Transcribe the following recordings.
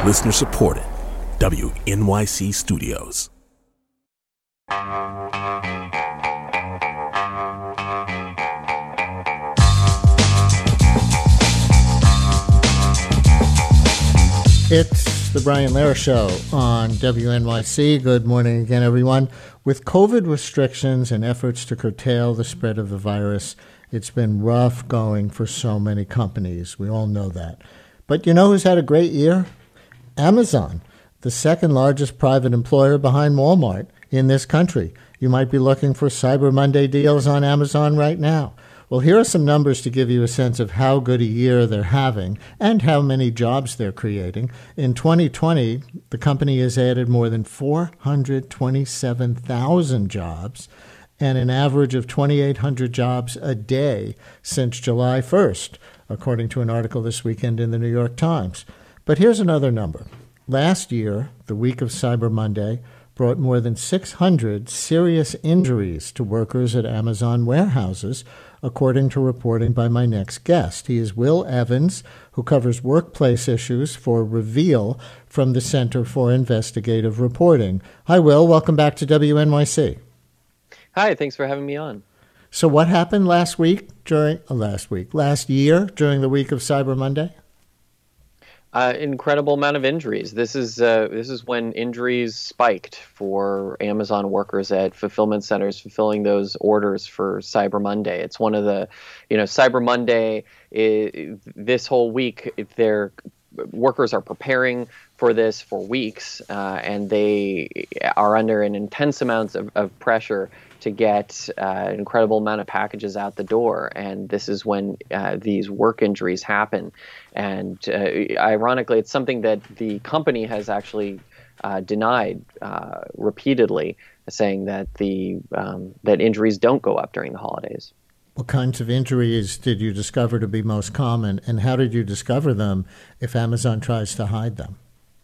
Listener supported. WNYC Studios. It's the Brian Lehrer Show on WNYC. Good morning again, everyone. With COVID restrictions and efforts to curtail the spread of the virus, it's been rough going for so many companies. We all know that. But you know who's had a great year? Amazon, the second largest private employer behind Walmart in this country. You might be looking for Cyber Monday deals on Amazon right now. Well, here are some numbers to give you a sense of how good a year they're having and how many jobs they're creating. In 2020, the company has added more than 427,000 jobs and an average of 2,800 jobs a day since July 1st, according to an article this weekend in the New York Times. But here's another number. Last year, the week of Cyber Monday brought more than 600 serious injuries to workers at Amazon warehouses, according to reporting by my next guest. He is Will Evans, who covers workplace issues for Reveal from the Center for Investigative Reporting. Hi, Will. Welcome back to WNYC. Hi, thanks for having me on. So what happened last year during the week of Cyber Monday? Incredible amount of injuries. This is when injuries spiked for Amazon workers at fulfillment centers fulfilling those orders for Cyber Monday. It's one of the, Cyber Monday this whole week. Their workers are preparing for this for weeks, and they are under an intense amount of pressure to get an incredible amount of packages out the door. And this is when these work injuries happen. And ironically, it's something that the company has actually denied repeatedly, saying that that injuries don't go up during the holidays. What kinds of injuries did you discover to be most common, and how did you discover them if Amazon tries to hide them?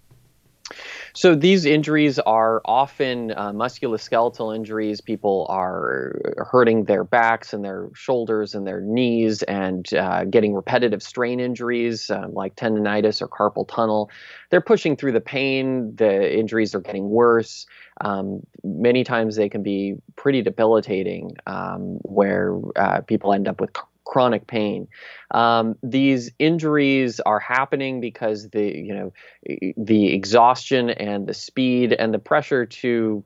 So these injuries are often musculoskeletal injuries. People are hurting their backs and their shoulders and their knees and getting repetitive strain injuries like tendonitis or carpal tunnel. They're pushing through the pain. The injuries are getting worse. Many times they can be pretty debilitating, where people end up with chronic pain. These injuries are happening because the exhaustion and the speed and the pressure to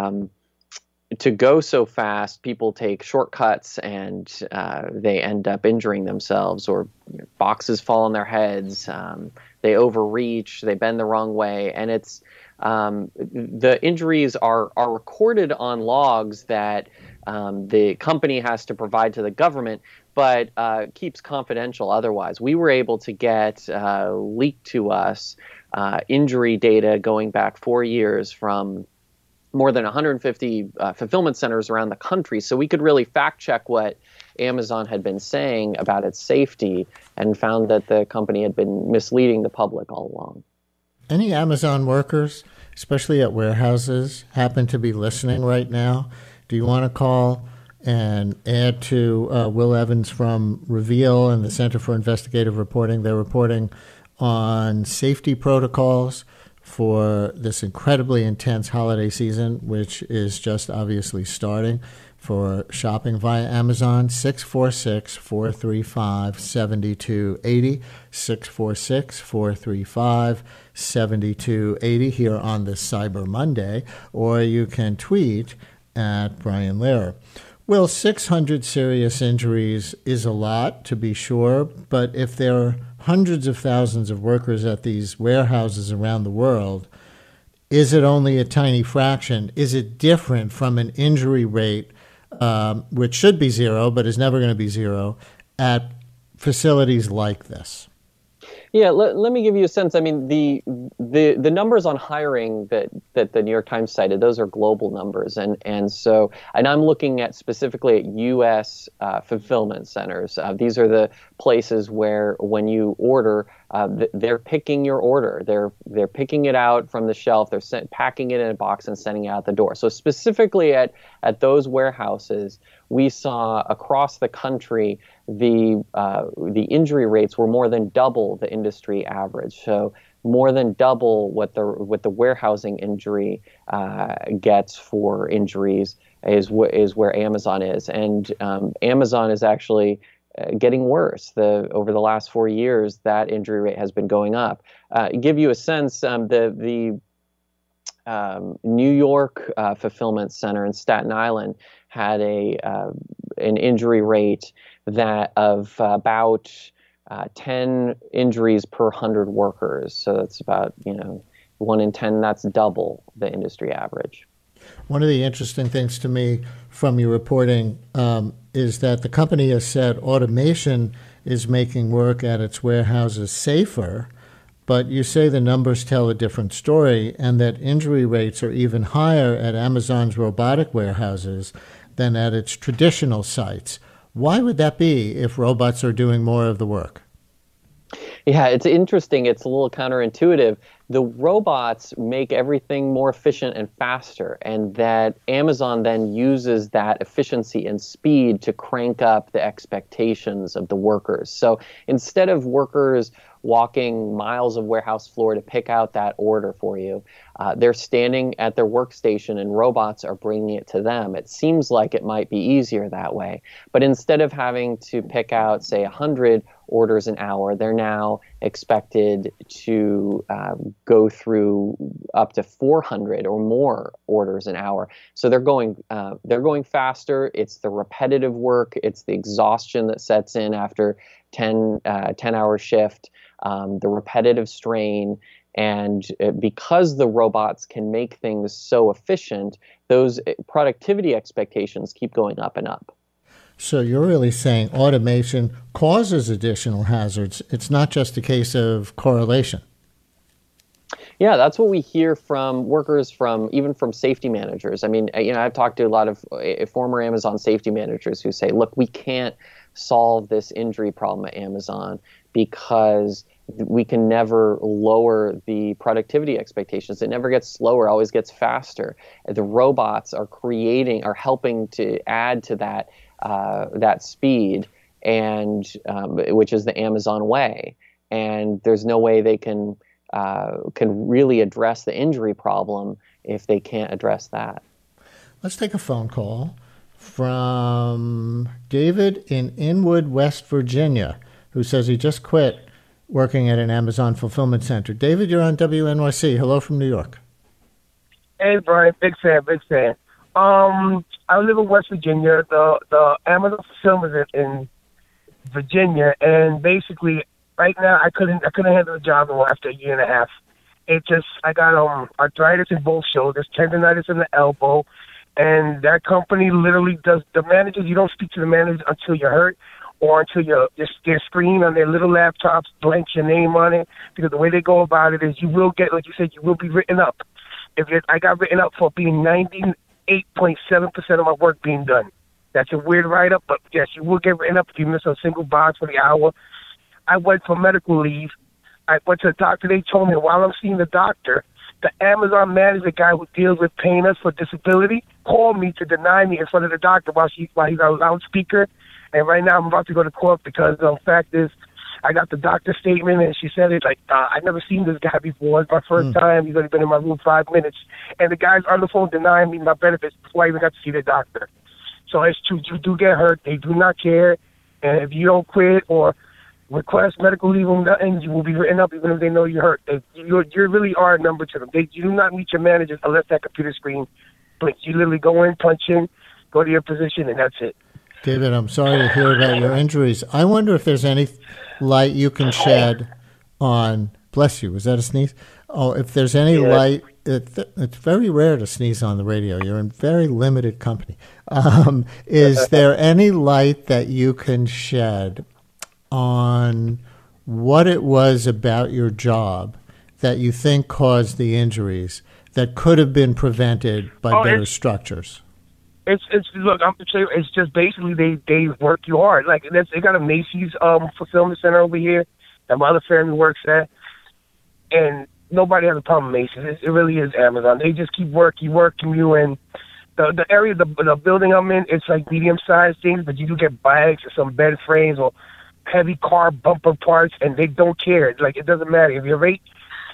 go so fast. People take shortcuts and they end up injuring themselves, or boxes fall on their heads. They overreach. They bend the wrong way, and it's the injuries are recorded on logs that the company has to provide to the government, but keeps confidential otherwise. We were able to get leaked to us injury data going back 4 years from more than 150 fulfillment centers around the country, so we could really fact check what Amazon had been saying about its safety, and found that the company had been misleading the public all along. Any Amazon workers, especially at warehouses, happen to be listening right now? Do you want to call and add to Will Evans from Reveal and the Center for Investigative Reporting? They're reporting on safety protocols for this incredibly intense holiday season, which is just obviously starting, for shopping via Amazon. 646-435-7280, 646-435-7280 here on this Cyber Monday, or you can tweet at Brian Lehrer. Well, 600 serious injuries is a lot, to be sure, but if there are hundreds of thousands of workers at these warehouses around the world, is it only a tiny fraction? Is it different from an injury rate, which should be zero, but is never going to be zero, at facilities like this? Yeah, let me give you a sense. I mean, the numbers on hiring that the New York Times cited, those are global numbers, and I'm looking at specifically at U.S. Fulfillment centers. These are the places where, when you order, they're picking your order. They're picking it out from the shelf. They're packing it in a box and sending it out the door. So specifically at those warehouses, we saw across the country the injury rates were more than double the industry average. So more than double what the warehousing injury gets for injuries is where Amazon is, and Amazon is actually getting worse. Over the last 4 years, that injury rate has been going up. Give you a sense, the New York fulfillment center in Staten Island had an injury rate that of about 10 injuries per 100 workers. So that's about 1 in 10. That's double the industry average. One of the interesting things to me from your reporting is that the company has said automation is making work at its warehouses safer, but you say the numbers tell a different story, and that injury rates are even higher at Amazon's robotic warehouses than at its traditional sites. Why would that be if robots are doing more of the work? Yeah, it's interesting. It's a little counterintuitive. The robots make everything more efficient and faster, and that Amazon then uses that efficiency and speed to crank up the expectations of the workers. So instead of workers walking miles of warehouse floor to pick out that order for you, they're standing at their workstation and robots are bringing it to them. It seems like it might be easier that way. But instead of having to pick out, say, 100 orders an hour, they're now expected to go through up to 400 or more orders an hour. So they're going faster. It's the repetitive work. It's the exhaustion that sets in after 10-hour shift, the repetitive strain. And because the robots can make things so efficient, those productivity expectations keep going up and up. So you're really saying automation causes additional hazards. It's not just a case of correlation. Yeah, that's what we hear from workers, even from safety managers. I mean, I've talked to a lot of former Amazon safety managers who say, look, we can't solve this injury problem at Amazon because we can never lower the productivity expectations. It never gets slower, it always gets faster. The robots are helping to add to that speed, and which is the Amazon way. And there's no way they can really address the injury problem if they can't address that. Let's take a phone call from David in Inwood, West Virginia, who says he just quit working at an Amazon fulfillment center. David, you're on WNYC. Hello from New York. Hey, Brian. Big fan. I live in West Virginia. The Amazon fulfillment in Virginia, and basically right now I couldn't handle the job anymore after a year and a half. I got arthritis in both shoulders, tendonitis in the elbow, and that company literally does the managers. You don't speak to the managers until you're hurt, or until their screen on their little laptops blanks your name on it, because the way they go about it is you will get, like you said, you will be written up. I got written up for being 98.7% of my work being done. That's a weird write-up, but yes, you will get written up if you miss a single box for the hour. I went for medical leave. I went to the doctor. They told me while I'm seeing the doctor, the Amazon manager guy who deals with paying us for disability called me to deny me in front of the doctor while he's on loudspeaker. And right now I'm about to go to court because the fact is I got the doctor's statement, and she said I've never seen this guy before. It's my first time. He's only been in my room 5 minutes. And the guy's on the phone denying me my benefits before I even got to see the doctor. So it's true. You do get hurt. They do not care. And if you don't quit or request medical leave or nothing, you will be written up even if they know you're hurt. You really are a number to them. You do not meet your managers unless that computer screen blinks. You literally go in, punch in, go to your position, and that's it. David, I'm sorry to hear about your injuries. I wonder if there's any light you can shed on, bless you, was that a sneeze? Oh, if there's any light, it's very rare to sneeze on the radio. You're in very limited company. Is there any light that you can shed on what it was about your job that you think caused the injuries that could have been prevented by better structures? Look, I'm saying it's just basically they work you hard. Like they got a Macy's fulfillment center over here that my other family works at, and nobody has a problem with Macy's. It really is Amazon. They just keep working you, and the area, the building I'm in, it's like medium sized things, but you do get bags or some bed frames or heavy car bumper parts, and they don't care. Like it doesn't matter if your rate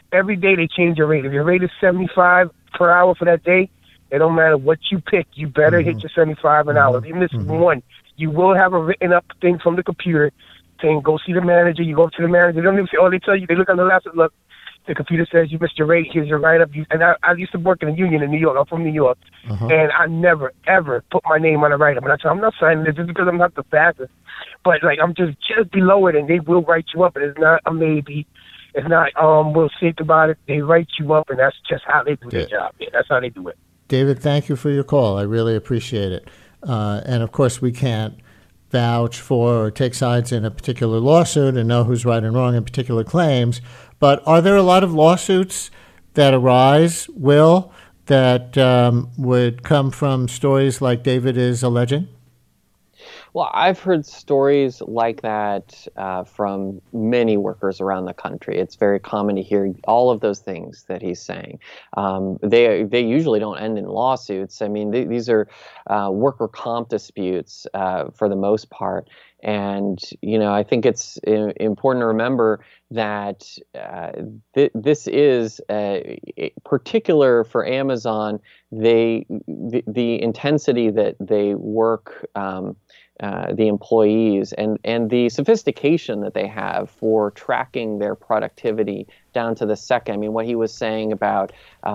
every day they change your rate. If your rate is 75 per hour for that day, it don't matter what you pick. You better hit your 75 an hour. Even if it's one, you will have a written up thing from the computer saying, go see the manager. You go up to the manager. They don't even say, they tell you, they look on the laptop, look, the computer says you missed your rate. Here's your write-up. And I used to work in a union in New York. I'm from New York. And I never, ever put my name on a write-up. And I tell them, I'm not signing this just because I'm not the fastest. But, like, I'm just below it, and they will write you up. And it's not a maybe. It's not, we'll think about it. They write you up, and that's just how they do their job. Yeah, that's how they do it. David, thank you for your call. I really appreciate it. And, of course, we can't vouch for or take sides in a particular lawsuit and know who's right and wrong in particular claims. But are there a lot of lawsuits that arise, Will, that would come from stories like David is alleging? Well, I've heard stories like that from many workers around the country. It's very common to hear all of those things that he's saying. They usually don't end in lawsuits. I mean, these are worker comp disputes for the most part. And, I think it's important to remember that this is particular for Amazon. The intensity that they work the employees and the sophistication that they have for tracking their productivity down to the second. I mean, what he was saying about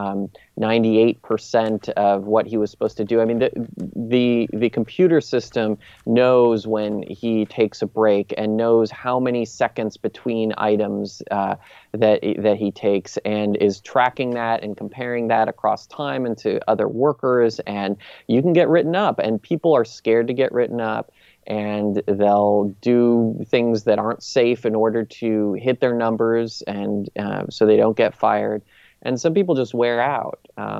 98% of what he was supposed to do. I mean, the computer system knows when he takes a break and knows how many seconds between items that he takes, and is tracking that and comparing that across time and to other workers. And you can get written up, and people are scared to get written up. And they'll do things that aren't safe in order to hit their numbers, and so they don't get fired. And some people just wear out.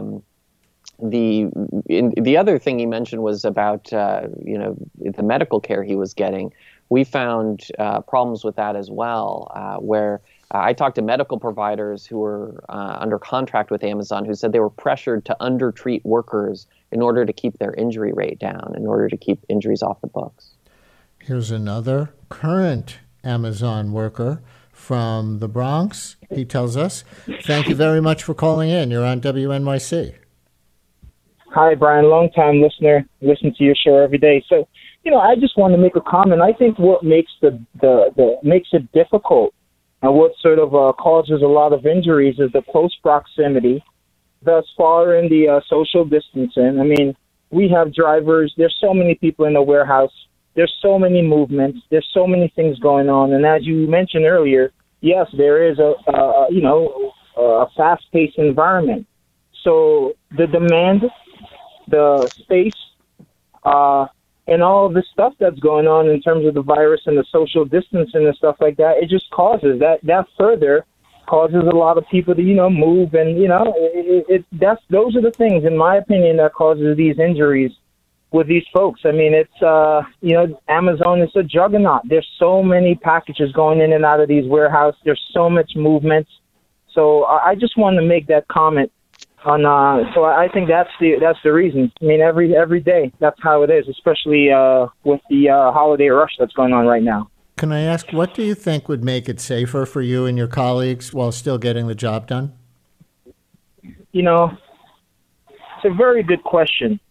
The other thing he mentioned was about the medical care he was getting. We found problems with that as well, where I talked to medical providers who were under contract with Amazon who said they were pressured to undertreat workers in order to keep their injury rate down, in order to keep injuries off the books. Here's another current Amazon worker from the Bronx. He tells us, thank you very much for calling in. You're on WNYC. Hi, Brian. Long-time listener. Listen to your show every day. So, I just want to make a comment. I think what makes makes it difficult and what sort of causes a lot of injuries is the close proximity, thus far in the social distancing. I mean, we have drivers. There's so many people in the warehouse. There's so many movements. There's so many things going on. And as you mentioned earlier, yes, there is a fast-paced environment. So the demand, the space, and all of the stuff that's going on in terms of the virus and the social distancing and stuff like that, it just causes that further causes a lot of people to, move. And, those are the things, in my opinion, that causes these injuries with these folks. I mean, it's, Amazon is a juggernaut. There's so many packages going in and out of these warehouses. There's so much movement. So I just wanted to make that comment on, so I think that's the reason. I mean, every day, that's how it is, especially with the holiday rush that's going on right now. Can I ask, what do you think would make it safer for you and your colleagues while still getting the job done? It's a very good question.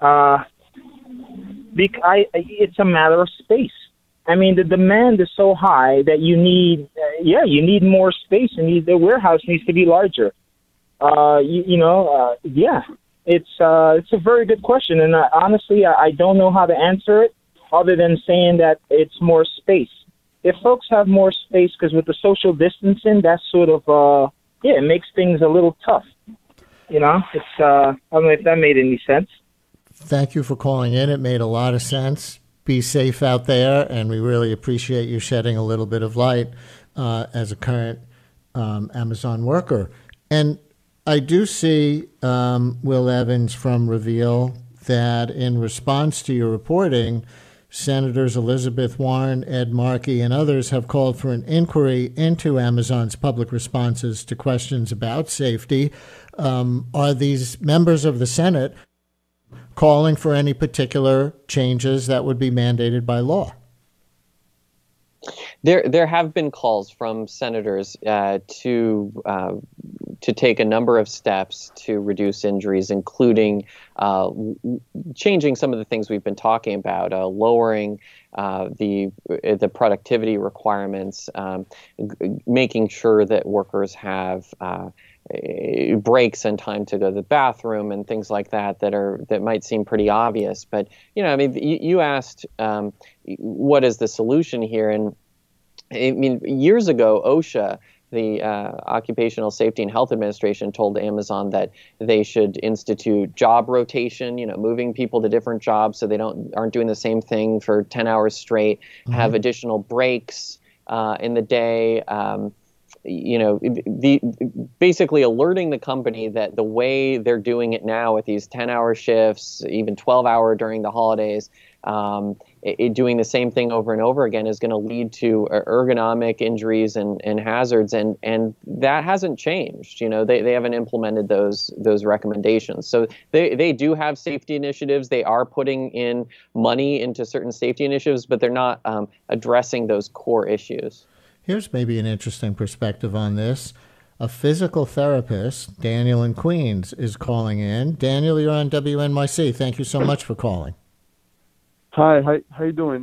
It's a matter of space. I mean, the demand is so high that you need more space, and the warehouse needs to be larger. It's a very good question, and honestly, I don't know how to answer it other than saying that it's more space. If folks have more space, because with the social distancing, that's sort of it makes things a little tough. It's I don't know if that made any sense. Thank you for calling in. It made a lot of sense. Be safe out there, and we really appreciate you shedding a little bit of light as a current Amazon worker. And I do see, Will Evans from Reveal, that in response to your reporting, Senators Elizabeth Warren, Ed Markey, and others have called for an inquiry into Amazon's public responses to questions about safety. Are these members of the Senate calling for any particular changes that would be mandated by law? There have been calls from senators to take a number of steps to reduce injuries, including changing some of the things we've been talking about, lowering the productivity requirements, making sure that workers have breaks and time to go to the bathroom and things like that might seem pretty obvious. But I mean, you asked what is the solution here, and I mean, years ago, OSHA, the Occupational Safety and Health Administration, told Amazon that they should institute job rotation, moving people to different jobs so they aren't doing the same thing for 10 hours straight, have additional breaks in the day. Basically alerting the company that the way they're doing it now with these 10-hour shifts, even 12-hour during the holidays, doing the same thing over and over again is going to lead to ergonomic injuries and hazards, and that hasn't changed. They haven't implemented those recommendations. So they do have safety initiatives. They are putting in money into certain safety initiatives, but they're not addressing those core issues. Here's maybe an interesting perspective on this. A physical therapist, Daniel in Queens, is calling in. Daniel, you're on WNYC. Thank you so much for calling. Hi, how you doing?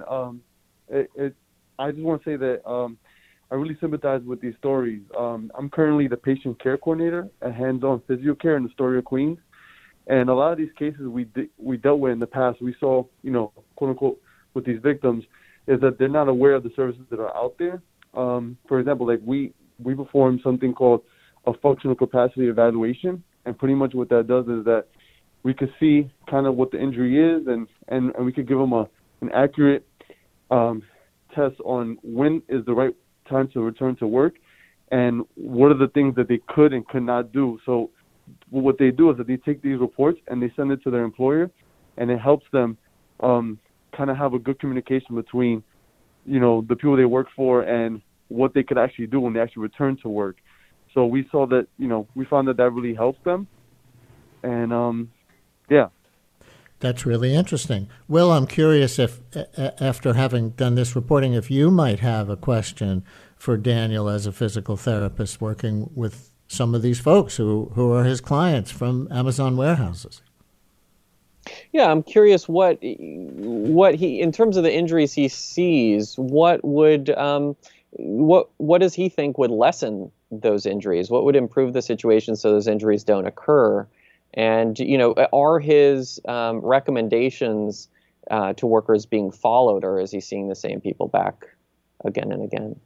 I just want to say that I really sympathize with these stories. I'm currently the patient care coordinator at Hands On Physio Care in Astoria, Queens, and a lot of these cases we dealt with in the past, we saw, quote unquote, with these victims, is that they're not aware of the services that are out there. For example, like we perform something called a functional capacity evaluation, and pretty much what that does is that we could see kind of what the injury is, and we could give them an accurate test on when is the right time to return to work, and what are the things that they could and could not do. So what they do is that they take these reports and they send it to their employer, and it helps them kind of have a good communication between the people they work for and what they could actually do when they actually return to work. So we saw that, we found that really helps them. And, yeah. That's really interesting. Will, I'm curious if, after having done this reporting, if you might have a question for Daniel as a physical therapist working with some of these folks who are his clients from Amazon warehouses. Yeah, I'm curious what he, in terms of the injuries he sees, what does he think would lessen those injuries? What would improve the situation so those injuries don't occur? And are his recommendations to workers being followed, or is he seeing the same people back again and again?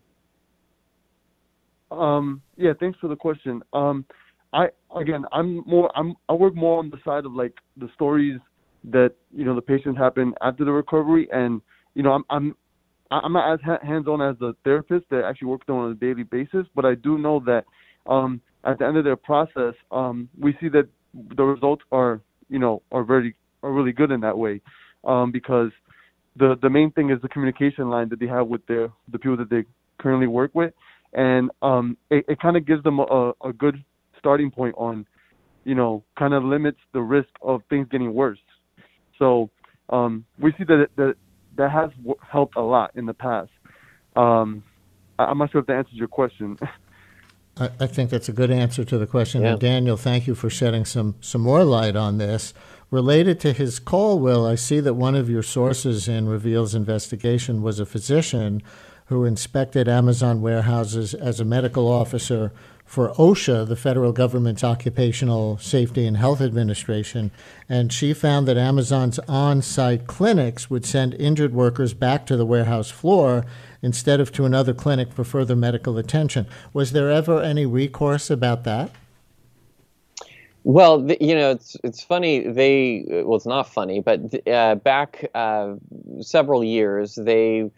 Yeah, thanks for the question. I work more on the side of like the stories that the patients happen after the recovery, and I'm not as hands-on as the therapist that actually works on a daily basis, but I do know that at the end of their process, we see that the results are really good in that way, because the main thing is the communication line that they have with the people that they currently work with, and it kind of gives them a good starting point on, kind of limits the risk of things getting worse. So we see that has helped a lot in the past. I'm not sure if that answers your question. I think that's a good answer to the question. Yeah. And Daniel, thank you for shedding some more light on this. Related to his call, Will, I see that one of your sources in Reveal's investigation was a physician who inspected Amazon warehouses as a medical officer for OSHA, the federal government's Occupational Safety and Health Administration, and she found that Amazon's on-site clinics would send injured workers back to the warehouse floor instead of to another clinic for further medical attention. Was there ever any recourse about that? Well, it's funny. It's not funny, but back several years, they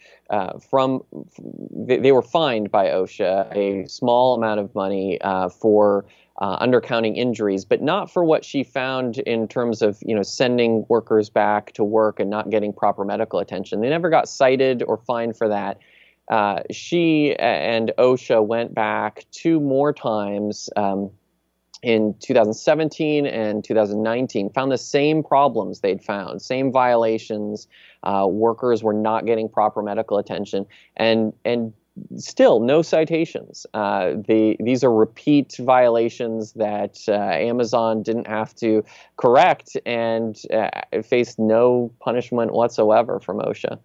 were fined by OSHA a small amount of money for undercounting injuries, but not for what she found in terms of sending workers back to work and not getting proper medical attention. They never got cited or fined for that. She and OSHA went back 2 more times. In 2017 and 2019, found the same problems they'd found, same violations. Workers were not getting proper medical attention, and still no citations. These are repeat violations that Amazon didn't have to correct and faced no punishment whatsoever from OSHA.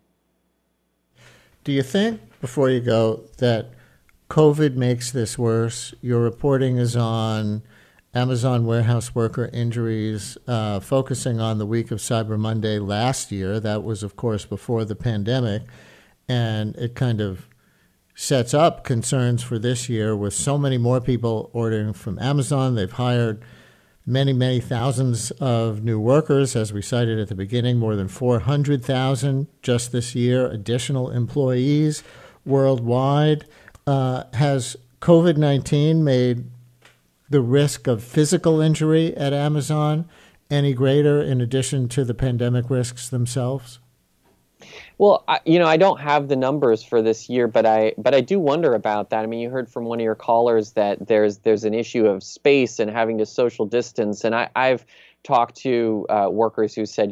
Do you think, before you go, that COVID makes this worse? Your reporting is on Amazon warehouse worker injuries, focusing on the week of Cyber Monday last year. That was, of course, before the pandemic. And it kind of sets up concerns for this year with so many more people ordering from Amazon. They've hired many, many thousands of new workers, as we cited at the beginning, more than 400,000 just this year, additional employees worldwide. Has COVID-19 made the risk of physical injury at Amazon any greater in addition to the pandemic risks themselves? Well, I don't have the numbers for this year, but I do wonder about that. I mean, you heard from one of your callers that there's an issue of space and having to social distance, and I've talked to workers who said,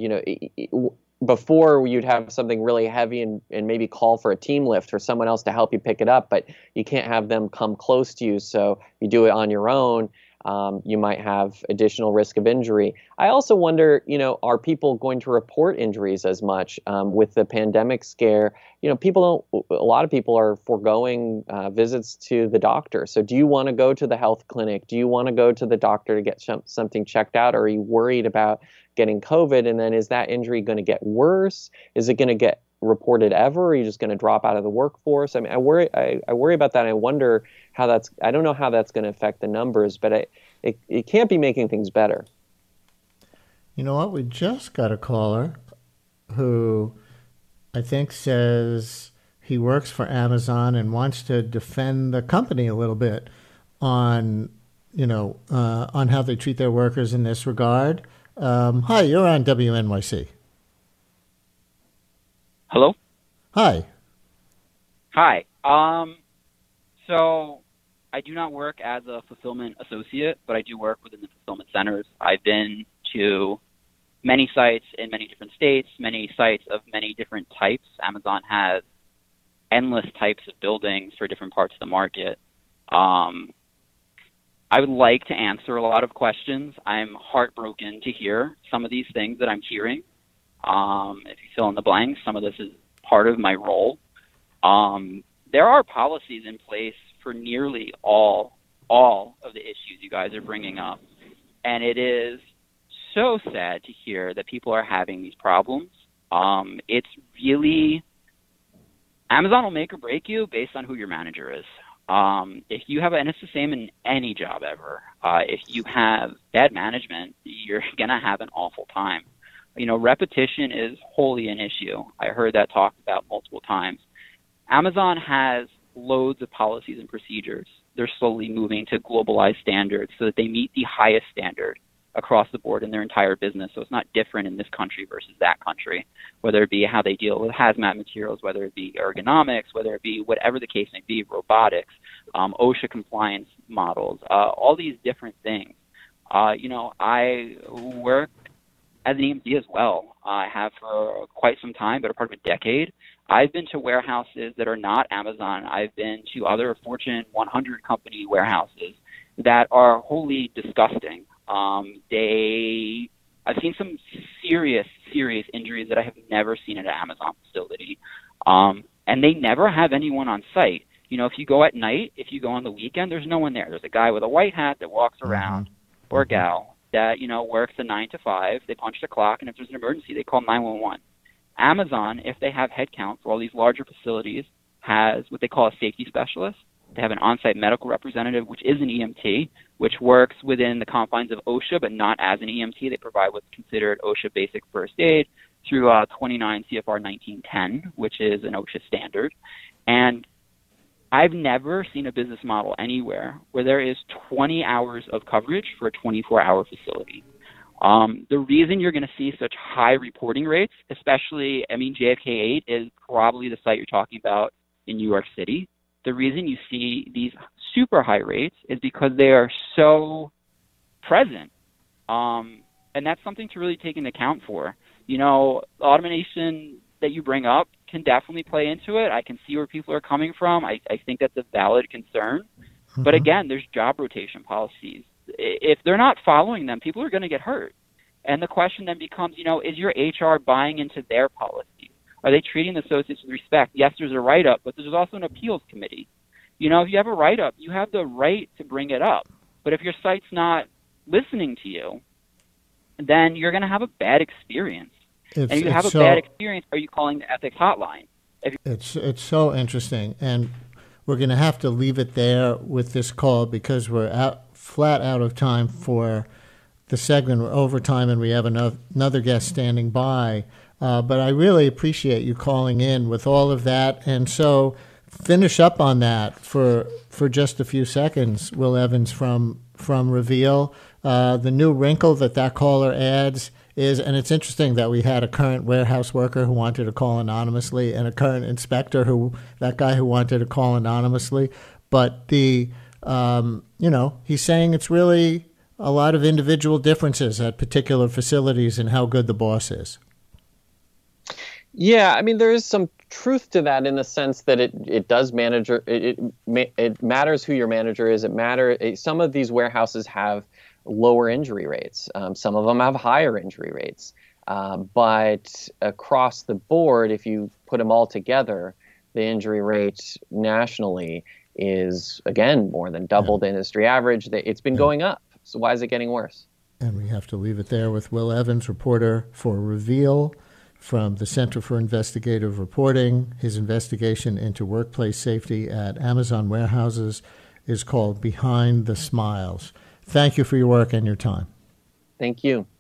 before you'd have something really heavy and maybe call for a team lift or someone else to help you pick it up, but you can't have them come close to you, so you do it on your own. You might have additional risk of injury. I also wonder, are people going to report injuries as much with the pandemic scare? A lot of people are foregoing visits to the doctor. So do you want to go to the health clinic? Do you want to go to the doctor to get something checked out? Or are you worried about getting COVID? And then is that injury going to get worse? Is it going to get reported ever? Or are you just going to drop out of the workforce? I mean, I worry about that. And I wonder I don't know how that's going to affect the numbers, but it can't be making things better. You know what? We just got a caller who I think says he works for Amazon and wants to defend the company a little bit on how they treat their workers in this regard. Hi, you're on WNYC. Hello? Hi. Hi. So I do not work as a fulfillment associate, but I do work within the fulfillment centers. I've been to many sites in many different states, many sites of many different types. Amazon has endless types of buildings for different parts of the market. I would like to answer a lot of questions. I'm heartbroken to hear some of these things that I'm hearing. If you fill in the blanks, some of this is part of my role. There are policies in place for nearly all of the issues you guys are bringing up. And it is so sad to hear that people are having these problems. It's really, Amazon will make or break you based on who your manager is. If you have, and it's the same in any job ever, if you have bad management, you're going to have an awful time. Repetition is wholly an issue. I heard that talked about multiple times. Amazon has loads of policies and procedures. They're slowly moving to globalized standards so that they meet the highest standard across the board in their entire business. So it's not different in this country versus that country, whether it be how they deal with hazmat materials, whether it be ergonomics, whether it be whatever the case may be, robotics, OSHA compliance models, all these different things. I work as an EMT as well. I have for quite some time, better part of a decade. I've been to warehouses that are not Amazon. I've been to other Fortune 100 company warehouses that are wholly disgusting. I've seen some serious injuries that I have never seen at an Amazon facility. And they never have anyone on site. If you go at night, if you go on the weekend, there's no one there. There's a guy with a white hat that walks around, or a gal that, works a 9 to 5. They punch the clock, and if there's an emergency, they call 911. Amazon, if they have headcount for all these larger facilities, has what they call a safety specialist. They have an on-site medical representative, which is an EMT, which works within the confines of OSHA, but not as an EMT. They provide what's considered OSHA basic first aid through 29 CFR 1910, which is an OSHA standard. And I've never seen a business model anywhere where there is 20 hours of coverage for a 24-hour facility. The reason you're going to see such high reporting rates, especially, JFK 8 is probably the site you're talking about in New York City. The reason you see these super high rates is because they are so present. And that's something to really take into account for. Automation that you bring up can definitely play into it. I can see where people are coming from. I think that's a valid concern. Mm-hmm. But again, there's job rotation policies. If they're not following them, people are going to get hurt. And the question then becomes, is your HR buying into their policies? Are they treating the associates with respect? Yes, there's a write-up, but there's also an appeals committee. If you have a write-up, you have the right to bring it up. But if your site's not listening to you, then you're going to have a bad experience. And if you have a bad experience, are you calling the ethics hotline? It's so interesting. And we're going to have to leave it there with this call because we're flat out of time for the segment. We're over time, and we have another guest standing by. But I really appreciate you calling in with all of that. And so finish up on that for just a few seconds, Will Evans from Reveal. The new wrinkle that caller adds is, and it's interesting that we had a current warehouse worker who wanted to call anonymously and a current inspector who wanted to call anonymously. But he's saying it's really a lot of individual differences at particular facilities and how good the boss is. Yeah, I mean, there is some truth to that in the sense that it does manage. It matters who your manager is. Some of these warehouses have lower injury rates. Some of them have higher injury rates. But across the board, if you put them all together, the injury rate nationally is, again, more than double the industry average. It's been going up. So why is it getting worse? And we have to leave it there with Will Evans, reporter for Reveal from the Center for Investigative Reporting. His investigation into workplace safety at Amazon warehouses is called Behind the Smiles. Thank you for your work and your time. Thank you.